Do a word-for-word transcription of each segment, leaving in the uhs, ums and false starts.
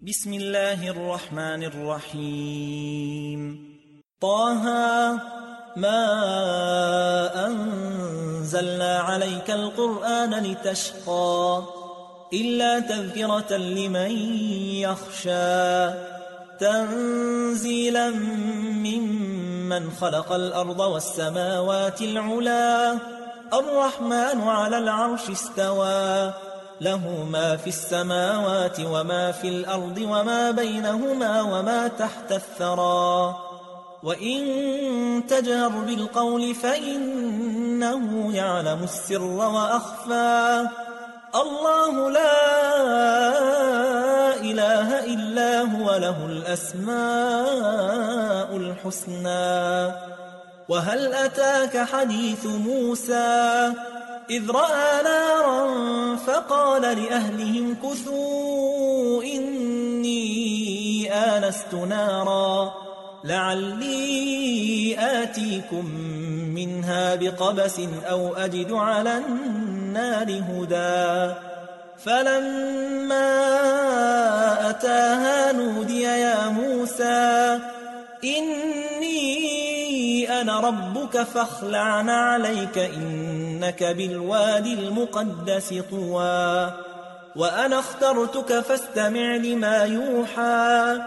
بسم الله الرحمن الرحيم. طه ما أنزلنا عليك القرآن لتشقى إلا تذكرة لمن يخشى تنزيلا ممن خلق الأرض والسماوات العلا الرحمن على العرش استوى له ما في السماوات وما في الأرض وما بينهما وما تحت الثرى وإن تجهر بالقول فإنه يعلم السر وأخفى الله لا إله إلا هو له الأسماء الحسنى. وهل أتاك حديث موسى إذ رأى نارا فقال لأهلهم كثوا إني آنست نارا لعلي آتيكم منها بقبس أو أجد على النار هدى فلما أتاها نودي يا موسى إني أنا ربك فاخلع عليك إنك بالوادي المقدس طوى وأنا اخترتك فاستمع لما يوحى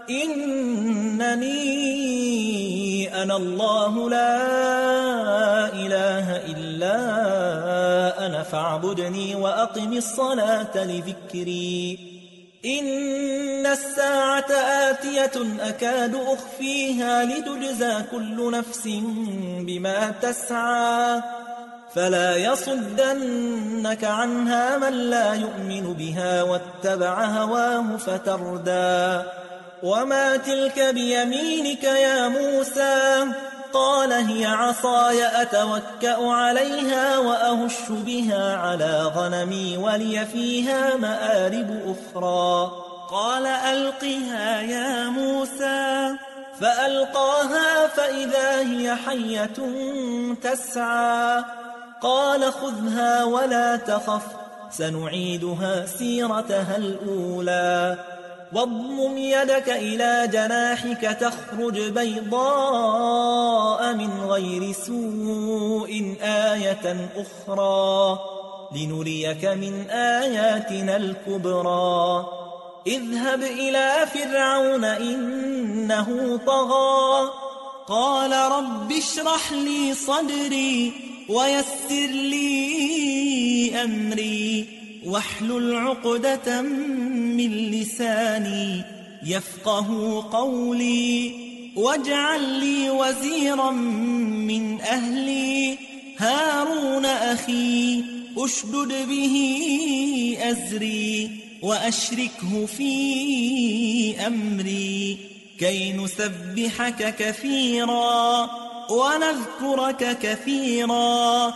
إنني أنا الله لا إله إلا أنا فاعبدني وأقم الصلاة لذكري إن الساعة آتية أكاد أخفيها لتجزى كل نفس بما تسعى فلا يصدنك عنها من لا يؤمن بها واتبع هواه فتردى وما تلك بيمينك يا موسى قال هي عصاي أتوكأ عليها وأهش بها على غنمي ولي فيها مآرب أخرى قال ألقها يا موسى فألقاها فإذا هي حية تسعى قال خذها ولا تخف سنعيدها سيرتها الأولى واضمم يدك إلى جناحك تخرج بيضاء من غير سوء آية أخرى لنريك من آياتنا الكبرى اذهب إلى فرعون إنه طغى قال رب اشرح لي صدري ويسر لي أمري واحلل عقدة من لساني يفقه قولي واجعل لي وزيرا من أهلي هارون أخي أشدد به أزري وأشركه في أمري كي نسبحك كثيرا ونذكرك كثيرا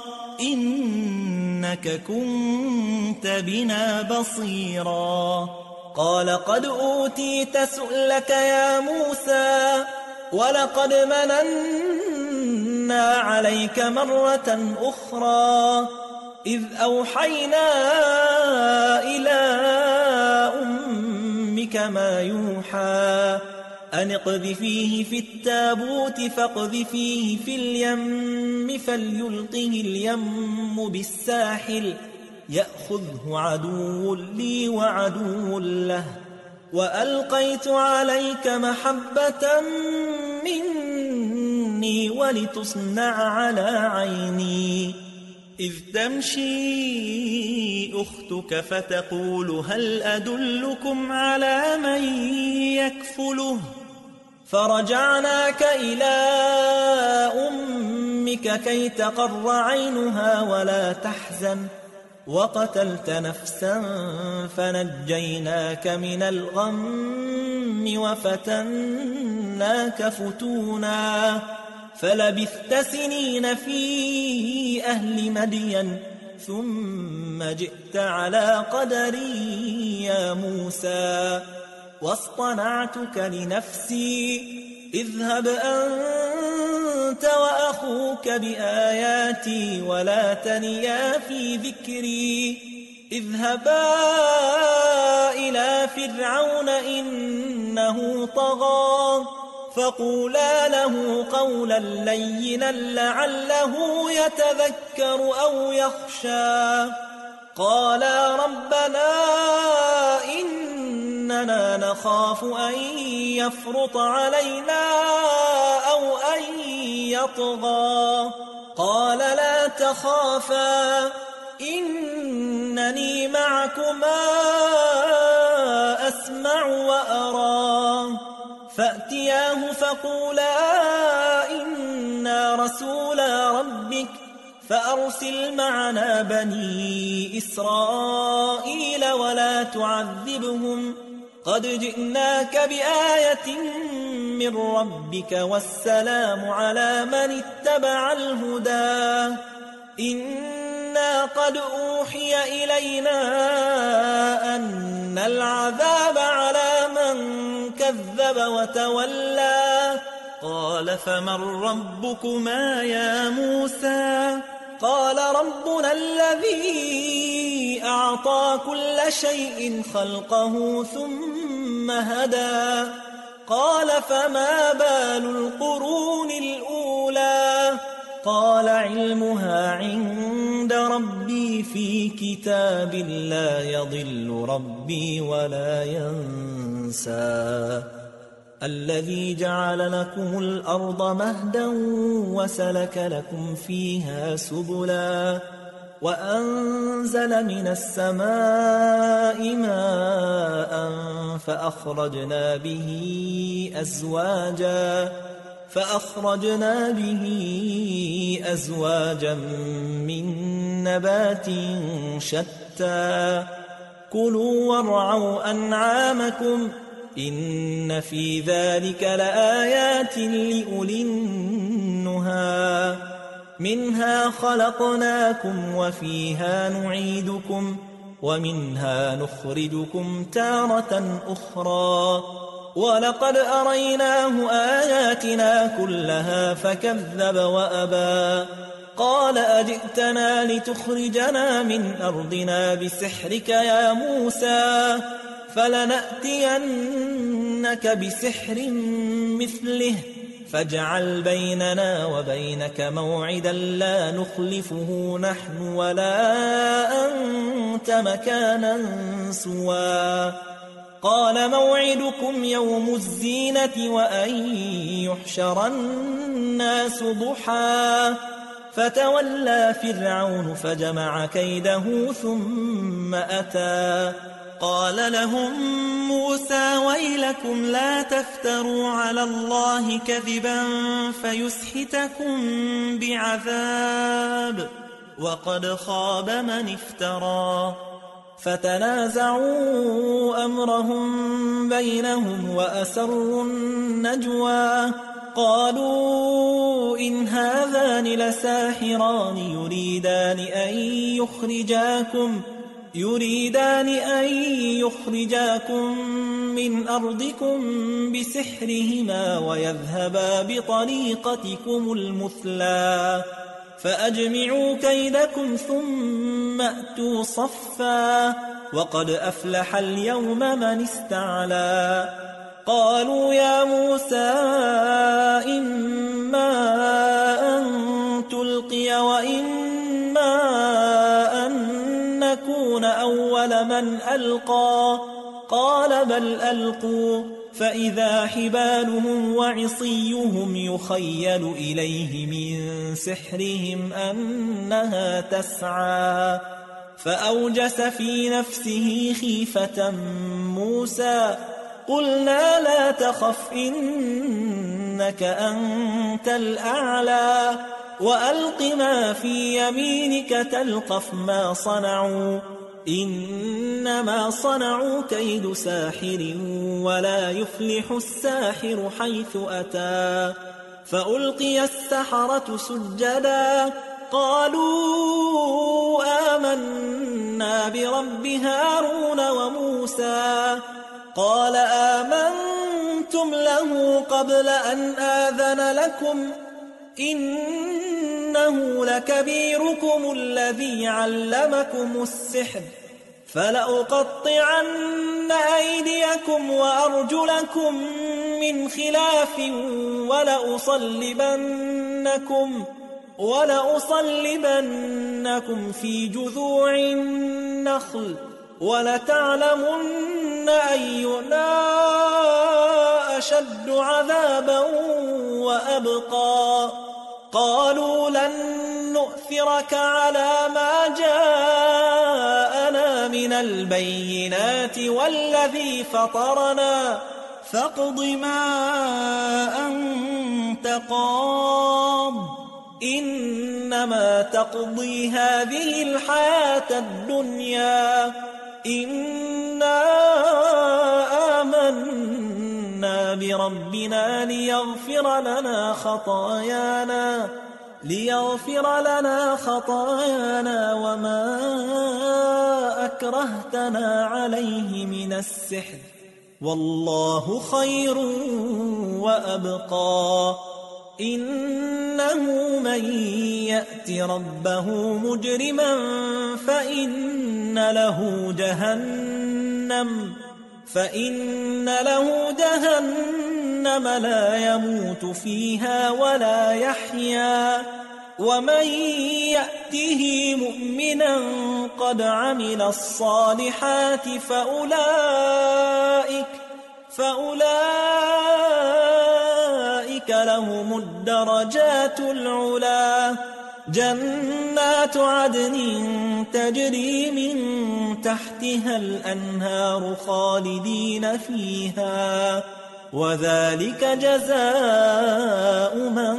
إنك كنت بنا بصيرا قال قد أوتيت سؤلك يا موسى ولقد مننا عليك مرة أخرى إذ أوحينا إلى أمك ما يوحى أن اقذفيه في التابوت فاقذفيه في اليم فليلقه اليم بالساحل يأخذه عدو لي وعدو له وألقيت عليك محبة مني ولتصنع على عيني إذ تمشي أختك فتقول هل أدلكم على من يكفله فرجعناك إلى أمك كي تقر عينها ولا تحزن وقتلت نفسا فنجيناك من الغم وفتناك فتونا فلبثت سنين في أهل مدين ثم جئت على قدري يا موسى واصطنعتك لنفسي اذهب أنت وأخوك بآياتي ولا تنيا في ذكري اذهبا إلى فرعون إنه طغى فقولا له قولا لينا لعله يتذكر أو يخشى قالا ربنا إننا نخاف أن يفرط علينا أو أن يطغى قال لا تخافا إنني معكما أسمع وأرى فأتياه فقولا إنا رسولا ربك فأرسل معنا بني إسرائيل ولا تعذبهم قد جئناك بآية من ربك والسلام على من اتبع الهدى إنا قد أوحي إلينا أن العذاب على من كذب وتولى قال فمن ربكما يا موسى قال ربنا الذي أعطى كل شيء خلقه ثم هدى قال فما بال القرون الأولى قال علمها عند ربي في كتاب لا يضل ربي ولا ينسى الذي جعل لكم الأرض مهدا وسلك لكم فيها سبلا وأنزل من السماء ماء فأخرجنا به أزواجا فأخرجنا به أزواجا من نبات شتى كلوا وارعوا أنعامكم إن في ذلك لآيات لأولي النهى منها خلقناكم وفيها نعيدكم ومنها نخرجكم تارة أخرى ولقد أريناه آياتنا كلها فكذب وأبى قال أجئتنا لتخرجنا من أرضنا بسحرك يا موسى فلنأتينك بسحر مثله فاجعل بيننا وبينك موعدا لا نخلفه نحن ولا أنت مكانا سوى قال موعدكم يوم الزينة وأن يحشر الناس ضحى فتولى فرعون فجمع كيده ثم أتى قال لهم موسى ويلكم لا تفتروا على الله كذبا فيسحتكم بعذاب وقد خاب من افترى فتنازعوا أمرهم بينهم وأسروا النجوى قالوا إن هذان لساحران يريدان أن يخرجاكم يريدان أن يخرجاكم من أرضكم بسحرهما ويذهبا بطريقتكم المثلى فأجمعوا كيدكم ثم أتوا صفا وقد أفلح اليوم من استعلى قالوا يا موسى إما أن تلقي وإما أن نكون أول من ألقى قال بل ألقوا فإذا حبالهم وعصيهم يخيل إليه من سحرهم أنها تسعى فأوجس في نفسه خيفة موسى قلنا لا تخف إنك أنت الأعلى وألق ما في يمينك تلقف ما صنعوا إنما صنعوا كيد ساحر ولا يفلح الساحر حيث أتى فألقي السحرة سجدا قالوا آمنا برب هارون وموسى قال آمنتم له قبل أن آذن لكم إنه لكبيركم الذي علمكم السحر فلأقطعن أيديكم وأرجلكم من خلاف ولأصلبنكم, ولأصلبنكم في جذوع النخل ولتعلمن أينا أشد عذابا وأبقى. قالوا لن نؤثرك على ما جاءنا من البينات والذي فطرنا فاقض ما أنت قاض إنما تقضي هذه الحياة الدنيا إنا آمنا بربنا ليغفر لنا خطايانا ليغفر لنا خطايانا وما أكرهتنا عليه من السحر والله خير وأبقى. إنه من يأت ربه مجرما فإن له جهنم فإن له جهنم لا يموت فيها ولا يحيا ومن يأته مؤمنا قد عمل الصالحات فأولئك فأولئك لهم الدرجات العلا جنات عدن تجري من تحتها الأنهار خالدين فيها وذلك جزاء من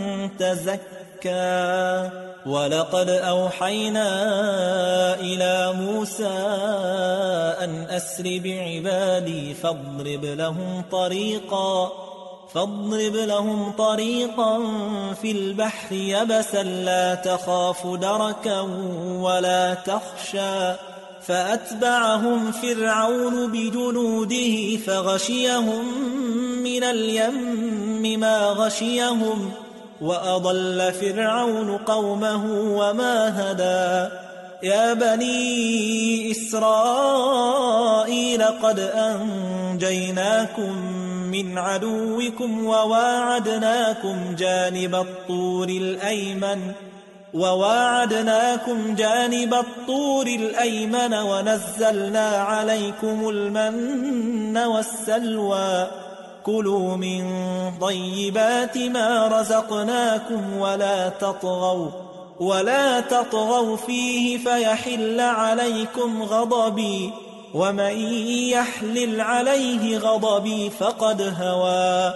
تزكى. ولقد أوحينا إلى موسى أن أسر بعبادي فاضرب لهم طريقا فاضرب لهم طريقا في البحر يبسا لا تخاف دركا ولا تخشى فأتبعهم فرعون بجنوده فغشيهم من اليم ما غشيهم وأضل فرعون قومه وما هدى. يا بني إسرائيل قد أنجيناكم من عدوكم وواعدناكم جانب الطور الأيمن وواعدناكم جانب الطور الأيمن ونزلنا عليكم المن والسلوى كلوا من طيبات ما رزقناكم ولا تطغوا ولا تطغوا فيه فيحل عليكم غضبي ومن يحلل عليه غضبي فقد هوى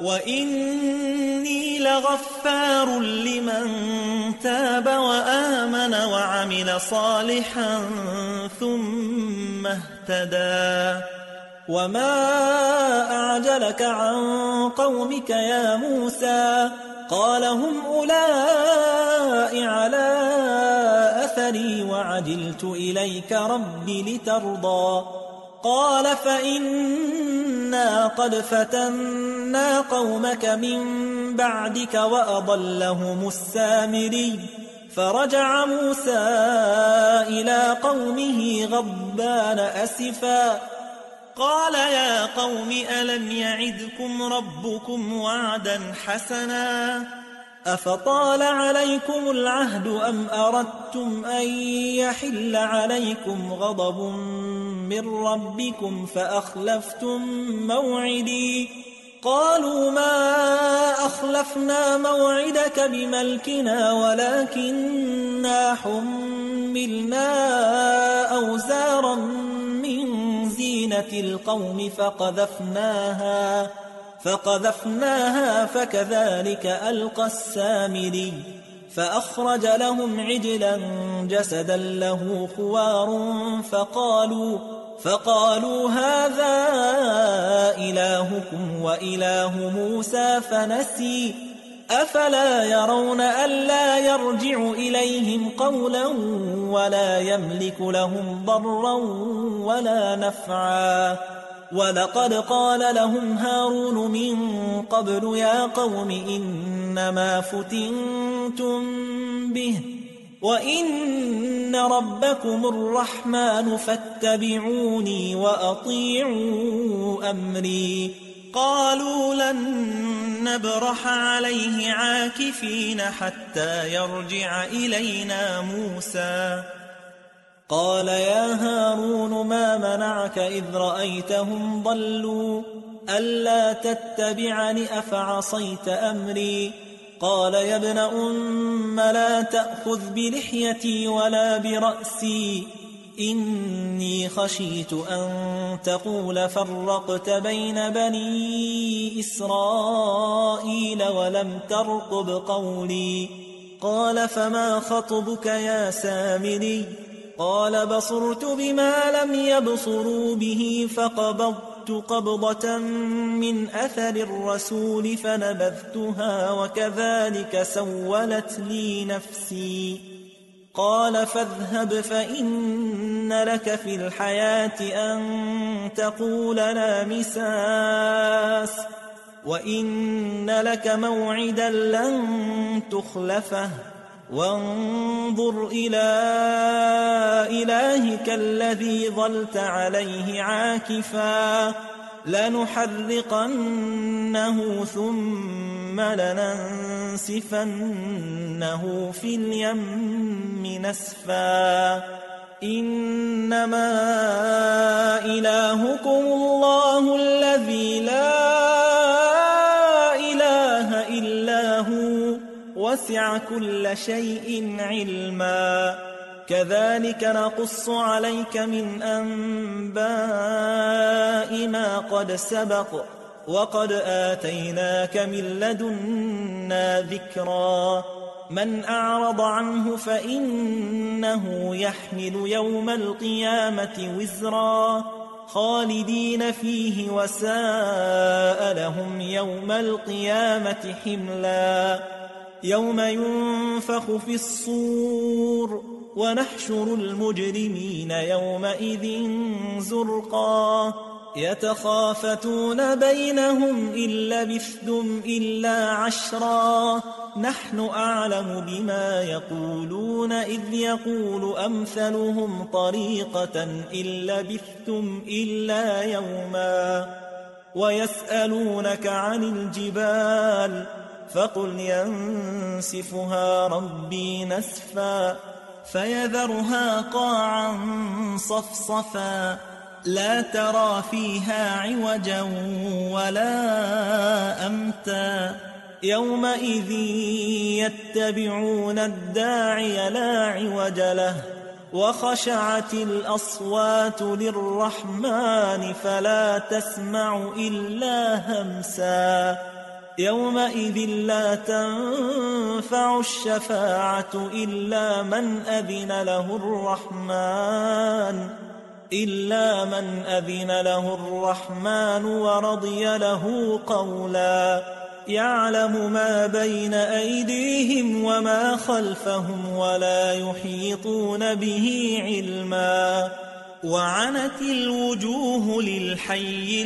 وإني لغفار لمن تاب وآمن وعمل صالحا ثم اهتدى. وما أعجلك عن قومك يا موسى قال هم أولئك على أثري وعجلت إليك ربي لترضى. قال فإنا قد فتنا قومك من بعدك وأضلهم السامري. فرجع موسى إلى قومه غضبان أسفا قال يا قوم ألم يعدكم ربكم وعدا حسنا أفطال عليكم العهد أم أردتم أن يحل عليكم غضب من ربكم فأخلفتم موعدي. قالوا ما أخلفنا موعدك بملكنا ولكننا حملنا أوزارا من زينة القوم فقذفناها فقذفناها فكذلك ألقى السامري. فأخرج لهم عجلا جسدا له خوار فقالوا فقالوا هذا إلهكم وإله موسى فنسي. أفلا يرون ألا يرجع إليهم قولا ولا يملك لهم ضرا ولا نفعا. ولقد قال لهم هارون من قبل يا قوم إنما فتنتم به وإن ربكم الرحمن فاتبعوني وأطيعوا أمري. قالوا لن نبرح عليه عاكفين حتى يرجع إلينا موسى. قال يا هارون ما منعك إذ رأيتهم ضلوا ألا تتبعني أفعصيت أمري؟ قال يا ابن أم لا تأخذ بلحيتي ولا برأسي إني خشيت أن تقول فرقت بين بني إسرائيل ولم ترقب قولي. قال فما خطبك يا سامري؟ قال بصرت بما لم يبصروا به فقبضت قبضة من أثر الرسول فنبذتها وكذلك سولت لي نفسي. قال فاذهب فإن لك في الحياة أن تقول لا مساس وإن لك موعدا لن تخلفه وانظر إلى إلهك الذي ظلت عليه عاكفا لنحرقنه ثم لننسفنه في اليم نسفا. إنما إلهكم الله الذي لا إله إلا هو وسع كل شيء علما. كذلك نقص عليك من أنباء ما قد سبق وقد آتيناك من لدنا ذكرا. من أعرض عنه فإنه يحمل يوم القيامة وزرا خالدين فيه وساء لهم يوم القيامة حملا. يوم ينفخ في الصور ونحشر المجرمين يومئذ زرقا يتخافتون بينهم إن لبثتم إلا عشرا نحن أعلم بما يقولون إذ يقول أمثلهم طريقة إن لبثتم إلا يوما. ويسألونك عن الجبال فقل ينسفها ربي نسفا فيذرها قاعا صفصفا لا ترى فيها عوجا ولا أمتا. يومئذ يتبعون الداعي لا عوج له وخشعت الأصوات للرحمن فلا تسمع إلا همسا. يومئذ لا تنفع الشفاعة إلا من أذن له الرحمن إلا من أذن له الرحمن ورضي له قولا. يعلم ما بين أيديهم وما خلفهم ولا يحيطون به علما. وعنت الوجوه للحي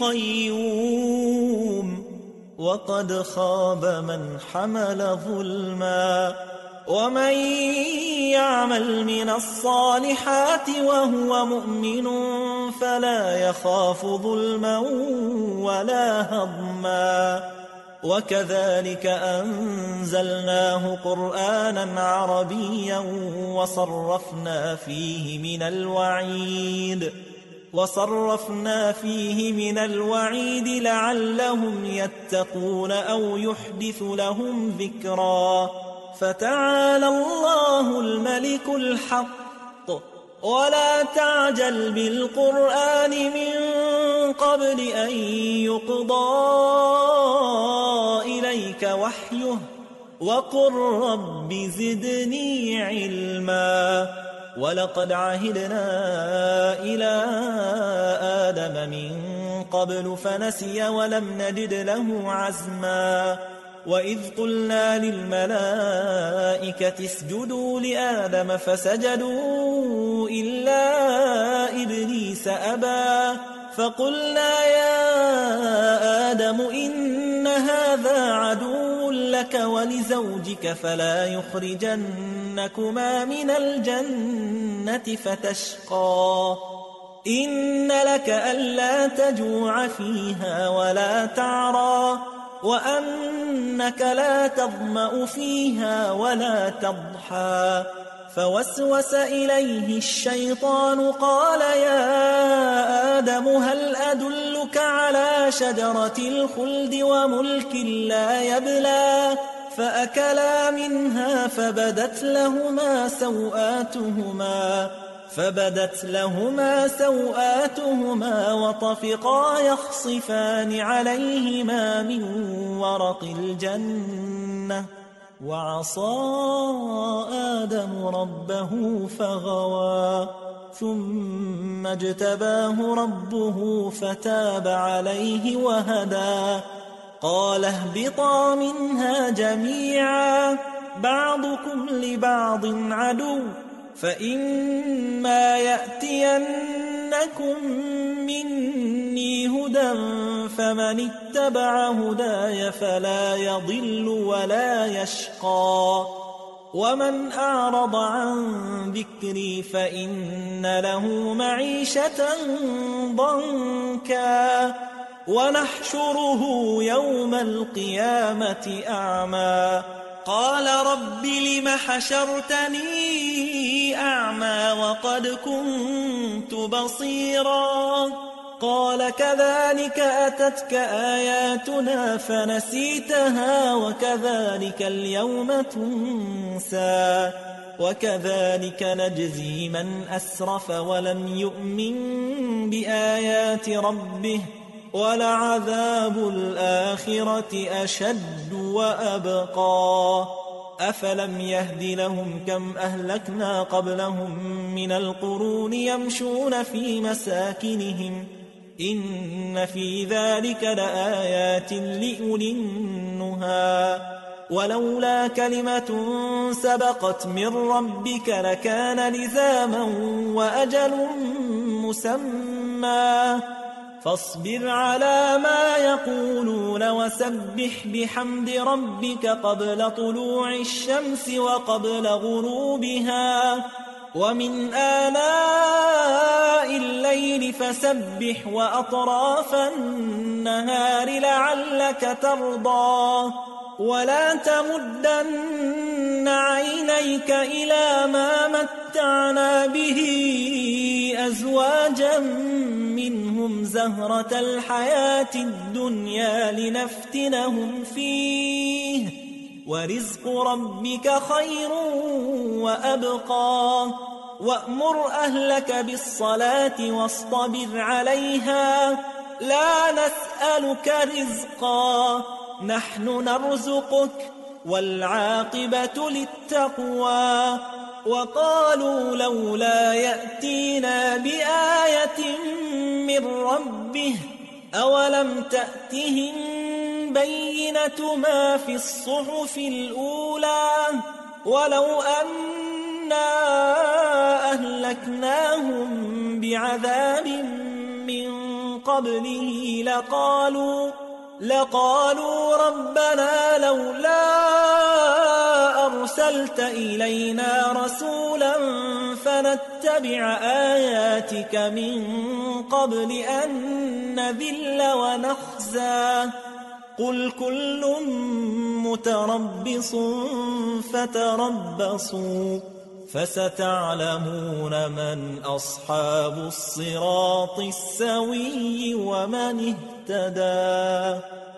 القيوم وقد خاب من حمل ظلما. ومن يعمل من الصالحات وهو مؤمن فلا يخاف ظلما ولا هضما. وكذلك أنزلناه قرآنا عربيا وصرفنا فيه من الوعيد وصرفنا فيه من الوعيد لعلهم يتقون أو يحدث لهم ذكرا. فتعالى الله الملك الحق ولا تعجل بالقرآن من قبل أن يقضى إليك وحيه وقل رب زدني علما. ولقد عهدنا إلى آدم من قبل فنسي ولم نجد له عزما. وإذ قلنا للملائكة اسجدوا لآدم فسجدوا إلا إبليس أبى فقلنا يا آدم إن هذا عدو لك ولزوجك فلا يخرجن لنخرجنكما من الجنة فتشقى إن لك ألا تجوع فيها ولا تعرى وأنك لا تظمأ فيها ولا تضحى فوسوس إليه الشيطان قال يا آدم هل أدلك على شجرة الخلد وملك لا يبلى فأكلا منها فبدت لهما سوآتهما فبدت لهما سوآتهما وطفقا يخصفان عليهما من ورق الجنة وعصى آدم ربه فغوى ثم اجتباه ربه فتاب عليه وهدى قال اهبطا منها جميعا بعضكم لبعض عدو فإما يأتينكم مني هدى فمن اتبع هداي فلا يضل ولا يشقى ومن أعرض عن ذكري فإن له معيشة ضنكا ونحشره يوم القيامة أعمى قال رب لم حشرتني أعمى وقد كنت بصيرا قال كذلك أتتك آياتنا فنسيتها وكذلك اليوم تنسى وكذلك نجزي من أسرف ولم يؤمن بآيات ربه ولعذاب الآخرة أشد وأبقى أفلم يهد لهم كم أهلكنا قبلهم من القرون يمشون في مساكنهم إن في ذلك لآيات لأولي النهى ولولا كلمة سبقت من ربك لكان لزاما وأجل مسمى فاصبر على ما يقولون وسبح بحمد ربك قبل طلوع الشمس وقبل غروبها ومن آناء الليل فسبح وأطراف النهار لعلك ترضى ولا تمدن عينيك إلى ما متعنا به أزواجا منهم زهرة الحياة الدنيا لنفتنهم فيه ورزق ربك خير وأبقى وأمر أهلك بالصلاة واصطبر عليها لا نسألك رزقا نحن نرزقك والعاقبة للتقوى وقالوا لولا يأتينا بآية من ربه أولم تأتهم بينة ما في الصحف الأولى ولو أنا أهلكناهم بعذاب من قبله لقالوا لقالوا ربنا لولا أرسلت إلينا رسولا فنتبع آياتك من قبل أن نذل ونخزى قل كل متربص فتربصوا فستعلمون من أصحاب الصراط السوي ومن اهتدى